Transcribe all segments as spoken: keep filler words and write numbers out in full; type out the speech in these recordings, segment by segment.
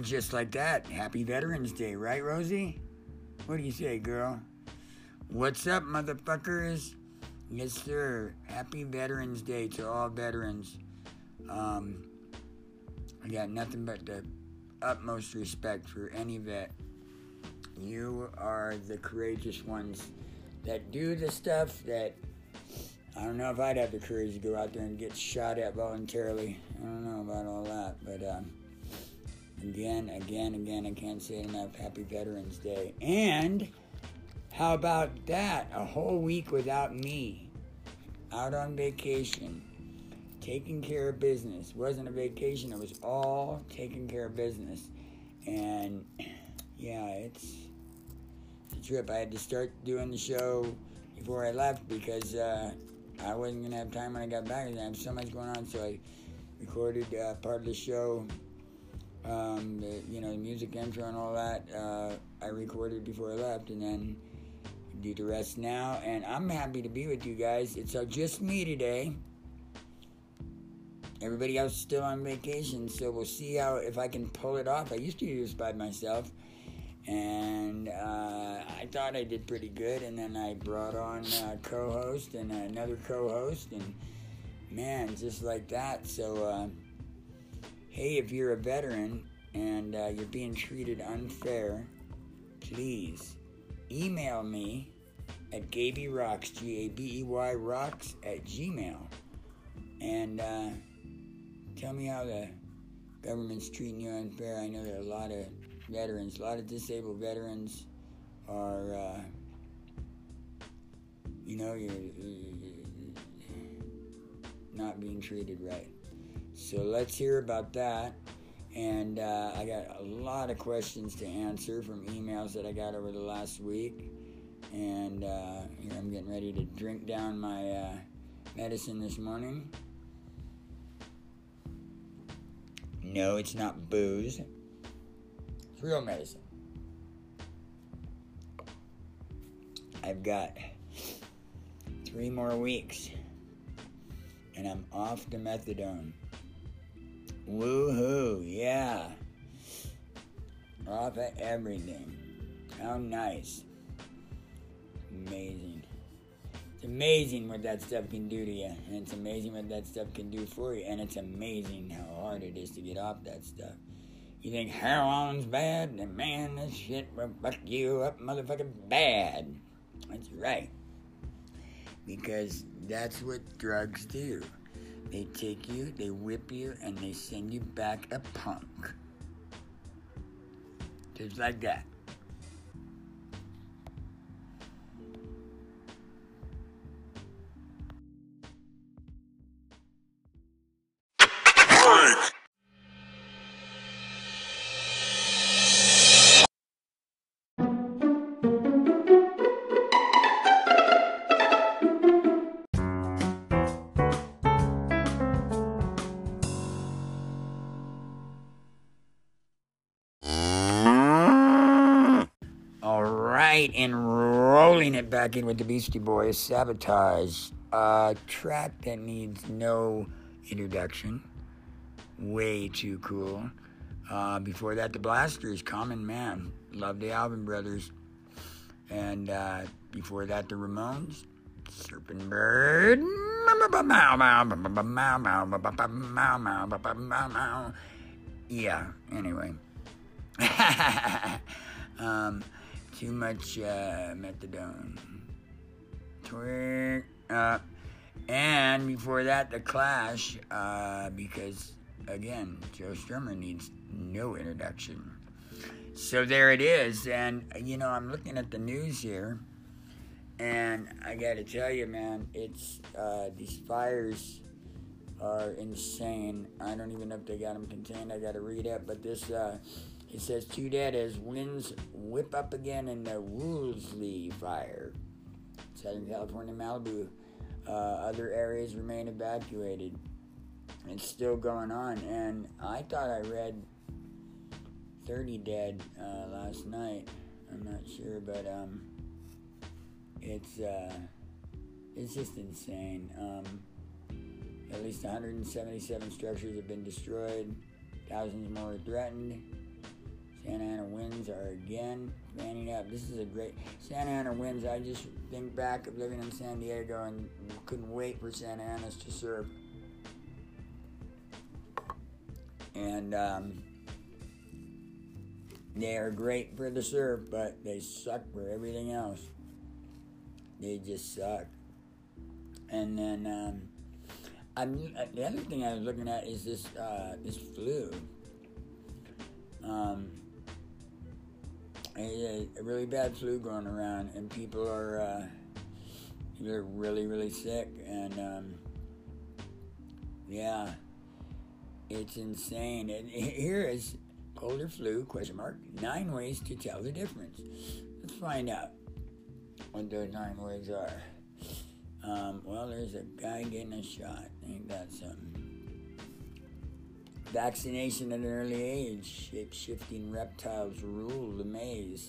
And just like that, happy Veterans Day, right, Rosie? What do you say, girl? What's up, motherfuckers? Yes, sir. Happy Veterans Day to all veterans. Um, I got nothing but the utmost respect for any vet. You are the courageous ones that do the stuff that I don't know if I'd have the courage to go out there and get shot at voluntarily. I don't know about all that, but um, again, again, again, I can't say it enough. Happy Veterans Day. And how about that? A whole week without me. Out on vacation. Taking care of business. It wasn't a vacation. It was all taking care of business. And, yeah, it's a trip. I had to start doing the show before I left because uh, I wasn't going to have time when I got back. I had so much going on, so I recorded uh, part of the show. Um, the, you know, the music intro and all that, uh, I recorded before I left, and then do the rest now. And I'm happy to be with you guys. It's uh, just me today. Everybody else is still on vacation, so we'll see how if I can pull it off. I used to do this by myself, and uh, I thought I did pretty good. And then I brought on a co-host and another co-host, and man, just like that. So. Uh, Hey, if you're a veteran and uh, you're being treated unfair, please email me at GabyRocks, G A B E Y rocks, at Gmail. And uh, tell me how the government's treating you unfair. I know there are a lot of veterans, a lot of disabled veterans are, uh, you know, you're, you're not being treated right. So let's hear about that. And uh, I got a lot of questions to answer from emails that I got over the last week. And uh, here I'm getting ready to drink down my uh, medicine this morning. No, it's not booze. It's real medicine. I've got three more weeks. And I'm off to methadone. Woohoo, yeah. Off at everything. How nice. Amazing. It's amazing what that stuff can do to you. And it's amazing what that stuff can do for you. And it's amazing how hard it is to get off that stuff. You think heroin's bad? And man, this shit will fuck you up motherfucking bad. That's right. Because that's what drugs do. They take you, they whip you, and they send you back a punk. Just like that. And rolling it back in with the Beastie Boys, Sabotage. A track that needs no introduction. Way too cool. Uh, before that, the Blasters, Common Man. Love the Alvin Brothers. And uh, before that, the Ramones, Serpent Bird. Yeah, anyway. um... Too much uh, methadone. Twerk. Uh, and before that, The Clash, uh, because, again, Joe Strummer needs no introduction. So there it is. And, you know, I'm looking at the news here, and I got to tell you, man, it's, uh, these fires are insane. I don't even know if they got them contained. I got to read it, but this, uh, it says two dead as winds whip up again in the Woolsey fire. Southern California, Malibu. Uh, other areas remain evacuated. It's still going on. And I thought I read thirty dead uh, last night. I'm not sure, but um, it's uh, it's just insane. Um, at least one hundred seventy-seven structures have been destroyed. Thousands more are threatened. Santa Ana winds are again fanning up. This is a great Santa Ana winds. I just think back of living in San Diego and couldn't wait for Santa Anas to surf. And um, they are great for the surf, but they suck for everything else. They just suck. And then um, I'm, the other thing I was looking at is this uh, this flu. Um, a, a really bad flu going around, and people are uh, people are really really sick, and um, yeah, it's insane. And here is cold or flu question mark nine ways to tell the difference. Let's find out what those nine ways are. Um, well, there's a guy getting a shot. Ain't that something? Vaccination at an early age. Shape-shifting reptiles rule the maze.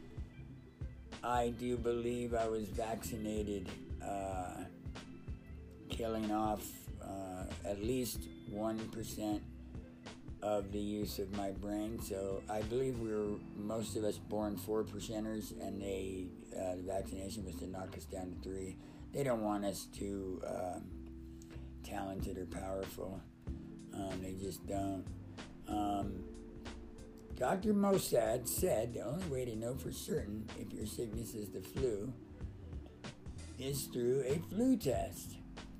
I do believe I was vaccinated, uh, killing off uh, at least one percent of the use of my brain. So I believe we were, most of us, born four percenters, and they uh, the vaccination was to knock us down to three. They don't want us too um, talented or powerful. Um, they just don't. Um, Doctor Mossad said the only way to know for certain if your sickness is the flu is through a flu test.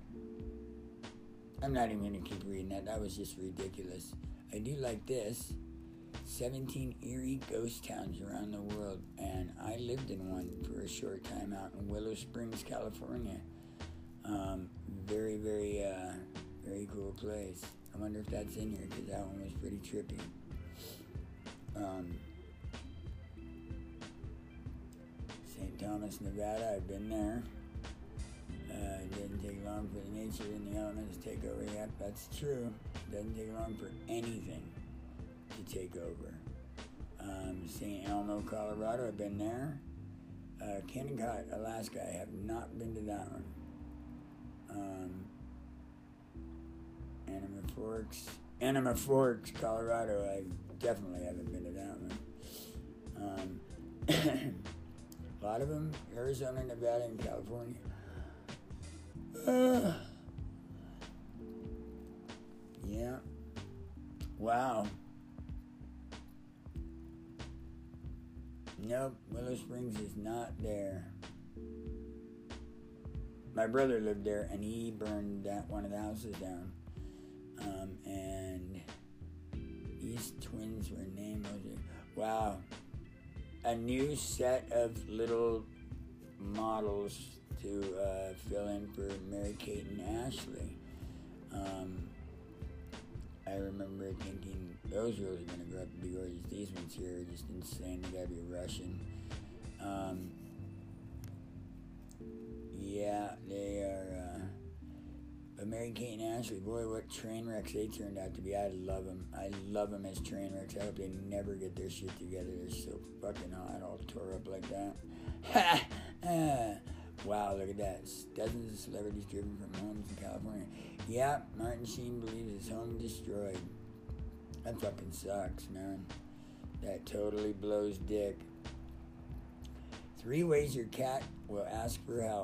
I'm not even going to keep reading that. That was just ridiculous. I do like this. seventeen eerie ghost towns around the world, and I lived in one for a short time out in Willow Springs, California. Um, very, very, uh, very cool place. I wonder if that's in here, because that one was pretty trippy. Um, Saint Thomas, Nevada, I've been there. Uh, it didn't take long for the nature and the elements to take over. Yep, that's true. It doesn't take long for anything to take over. Um, Saint Elmo, Colorado, I've been there. Uh, Kennecott, Alaska, I have not been to that one. Um, Anima Forks, Anima Forks, Colorado, I definitely haven't been to that one. Um, a lot of them, Arizona, Nevada, and California. Uh, yeah. Wow. Nope, Willow Springs is not there. My brother lived there, and he burned that one of the houses down. Um, and these twins were named. Wow. A new set of little models to uh, fill in for Mary-Kate and Ashley. Um, I remember thinking, those girls are going to grow up to be gorgeous. These ones here are just insane. They got to be Russian. Um, yeah, they are... Uh, but Mary-Kate and Ashley, boy, what train wrecks they turned out to be. I love them. I love them as train wrecks. I hope they never get their shit together. They're so fucking hot, all tore up like that. Wow, look at that. Dozens of celebrities driven from homes in California. Yeah, Martin Sheen believes his home destroyed. That fucking sucks, man. That totally blows dick. Three ways your cat will ask for help.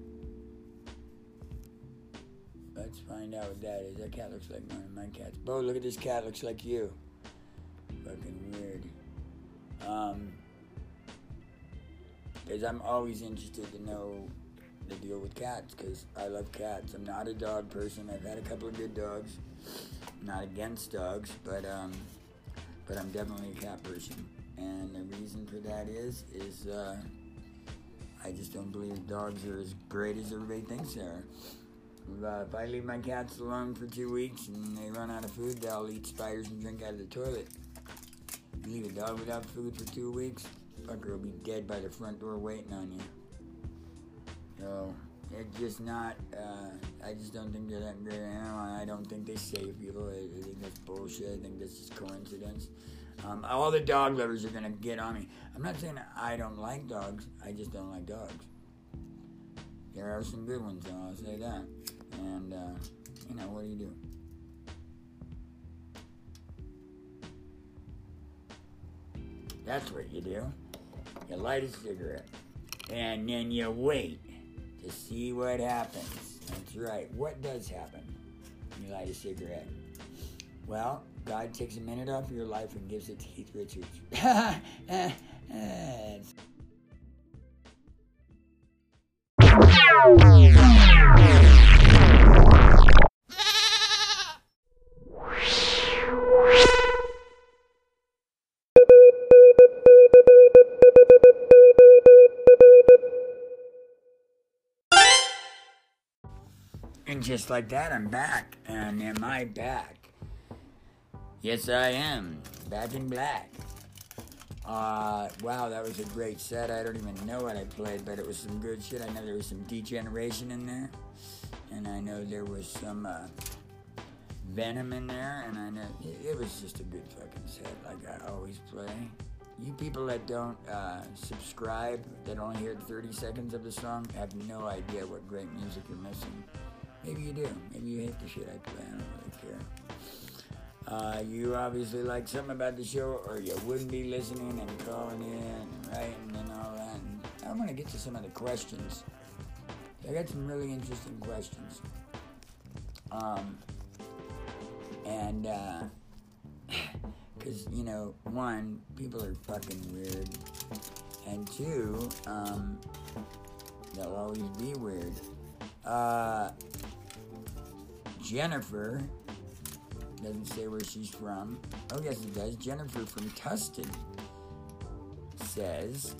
Let's find out what that is. That cat looks like one of my cats. Bo, look at this cat. Looks like you. Fucking weird. Um... Because I'm always interested to know the deal with cats, because I love cats. I'm not a dog person. I've had a couple of good dogs. I'm not against dogs, but um, but I'm definitely a cat person. And the reason for that is, is uh, I just don't believe dogs are as great as everybody thinks they are. Uh, if I leave my cats alone for two weeks and they run out of food, they'll eat spiders and drink out of the toilet. You leave a dog without food for two weeks, fucker will be dead by the front door waiting on you. So, it's just not, uh, I just don't think they're that great animal. I don't think they save people. I, I think that's bullshit. I think that's just coincidence. Um, all the dog lovers are going to get on me. I'm not saying I don't like dogs. I just don't like dogs. There are some good ones, though, I'll say that. And, uh, you know, what do you do? That's what you do. You light a cigarette. And then you wait to see what happens. That's right. What does happen when you light a cigarette? Well, God takes a minute off your life and gives it to Keith Richards. And just like that, I'm back. And am I back? Yes, I am. Back in black. Uh, wow, that was a great set. I don't even know what I played, but it was some good shit. I know there was some Degeneration in there. And I know there was some uh, Venom in there. And I know it, it was just a good fucking set, like I always play. You people that don't uh, subscribe, that only hear thirty seconds of the song, have no idea what great music you're missing. Maybe you do. Maybe you hate the shit I play. I don't really care. Uh, you obviously like something about the show, or you wouldn't be listening and calling in and writing and all that. And I want to get to some of the questions. I got some really interesting questions. Um, and, uh, because, you know, one, people are fucking weird. And two, um, they'll always be weird. Uh, Jennifer... doesn't say where she's from. Oh, yes, it does. Jennifer from Tustin says,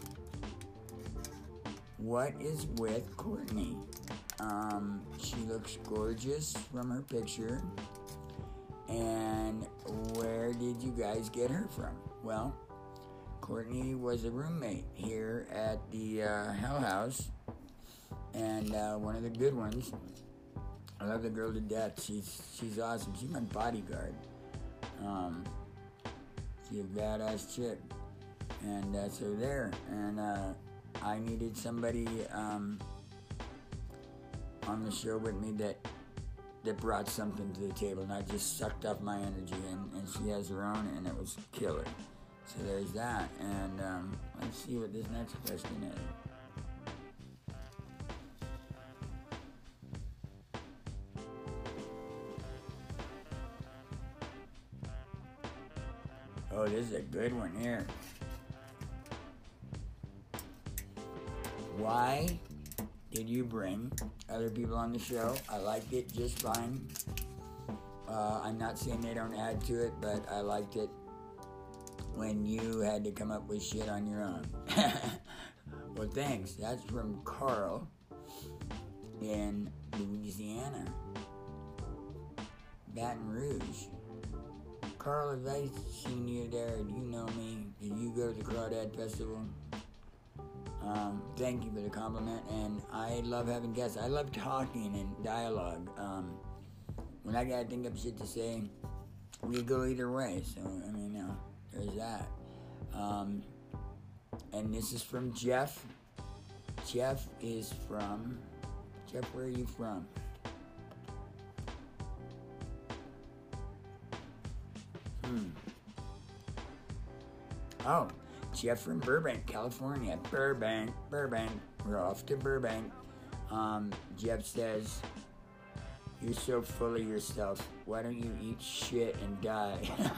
what is with Courtney? Um, she looks gorgeous from her picture. And where did you guys get her from? Well, Courtney was a roommate here at the uh, Hell House. And uh, one of the good ones. I love the girl to death. She's she's awesome. She's my bodyguard. Um, she's a badass chick. And uh, so there. And uh, I needed somebody um, on the show with me that that brought something to the table, not just sucked up my energy. And, and she has her own, and it was killer. So there's that. And um, let's see what this next question is. Oh, this is a good one here. Why did you bring other people on the show? I liked it just fine. Uh, I'm not saying they don't add to it, but I liked it when you had to come up with shit on your own. Well, thanks. That's from Carl in Louisiana. Baton Rouge. Carl, have I seen you there? Do you know me? Did you go to the Crawdad Festival? Um, thank you for the compliment, and I love having guests. I love talking and dialogue. Um, when I gotta think of shit to say, we go either way. So, I mean, you know, there's that. Um, and this is from Jeff. Jeff is from... Jeff, where are you from? Hmm. Oh, Jeff from Burbank, California. Burbank, Burbank. We're off to Burbank. Um, Jeff says, you're so full of yourself. Why don't you eat shit and die?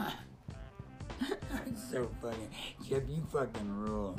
It's so funny. Jeff, you fucking rule.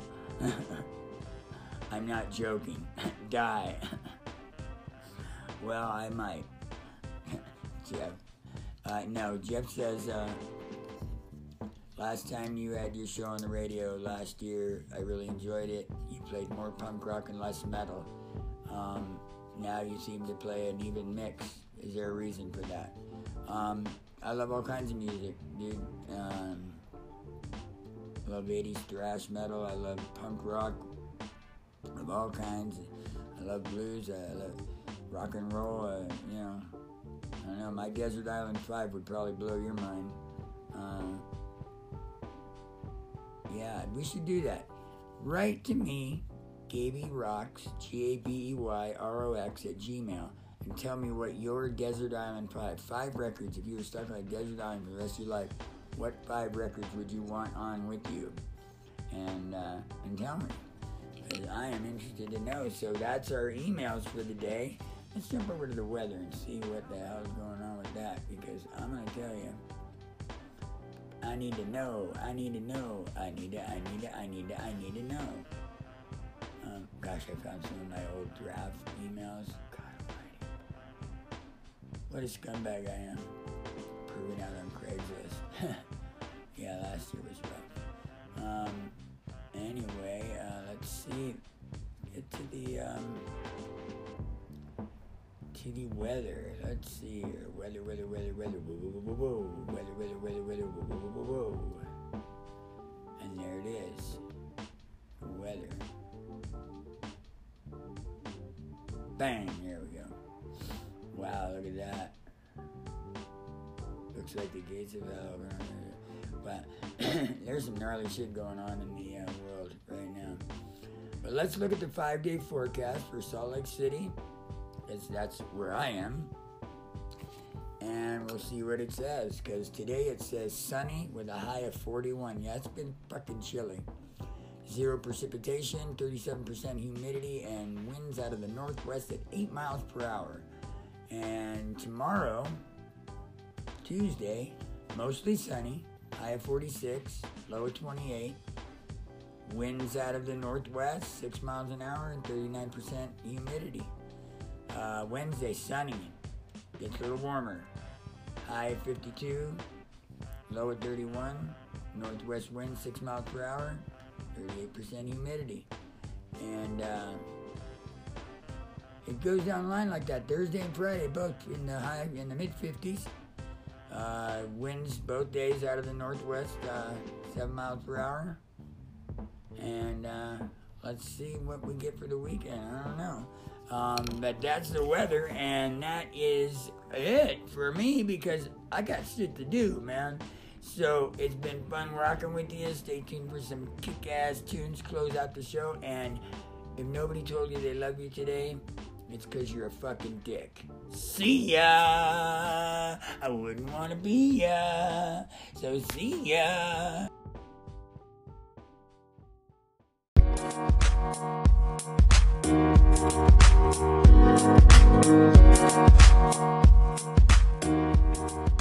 I'm not joking. Die. Well, I might. Jeff. Uh, no, Jeff says, uh, last time you had your show on the radio last year, I really enjoyed it. You played more punk rock and less metal. Um, now you seem to play an even mix. Is there a reason for that? Um, I love all kinds of music, dude. Um, I love eighties thrash metal. I love punk rock of all kinds. I love blues. I love rock and roll. Uh, you know, I don't know. My Desert Island Five would probably blow your mind. Uh, Yeah, we should do that. Write to me, Gaby Rocks, G A B E Y R O X at Gmail, and tell me what your Desert Island five, five records, if you were stuck on a desert island for the rest of your life, what five records would you want on with you? and uh, and tell me, because I am interested to know. So that's our emails for the day. Let's jump over to the weather and see what the hell is going on with that, because I'm gonna tell you, I need to know. I need to know. I need to. I need to. I need to. I need to know. Um, gosh, I found some of my old draft emails. God almighty. What a scumbag I am. Proving out on Craigslist. Yeah, last year was rough. Um, anyway, uh, let's see. Get to the, um, to the weather. Let's see here. Weather, weather, weather, weather. Whoa, whoa, whoa, whoa, whoa. Weather, weather, weather, weather. Whoa, whoa, whoa, whoa, whoa. And there it is. Weather. Bang, there we go. Wow, look at that. Looks like the gates of hell. But there's some gnarly shit going on in the uh, world right now. But let's look at the five-day forecast for Salt Lake City, because that's where I am. And we'll see what it says, because today it says sunny with a high of forty-one. Yeah, it's been fucking chilly. Zero precipitation, thirty-seven percent humidity, and winds out of the northwest at eight miles per hour. And tomorrow, Tuesday, mostly sunny, high of forty-six, low of twenty-eight. Winds out of the northwest, six miles an hour, and thirty-nine percent humidity. Uh, Wednesday, sunny, gets a little warmer, high of fifty-two, low of thirty-one. Northwest wind, six miles per hour. thirty-eight percent humidity. And uh, it goes down the line like that. Thursday and Friday, both in the high, in the mid fifties. Uh, winds both days out of the northwest, uh, seven miles per hour. And uh, let's see what we get for the weekend. I don't know. Um, but that's the weather, and that is it for me, because I got shit to do, man. So it's been fun rocking with you. Stay tuned for some kick-ass tunes close out the show. And if nobody told you they love you today, it's because you're a fucking dick. See ya. I wouldn't want to be ya. So see ya. Thank you.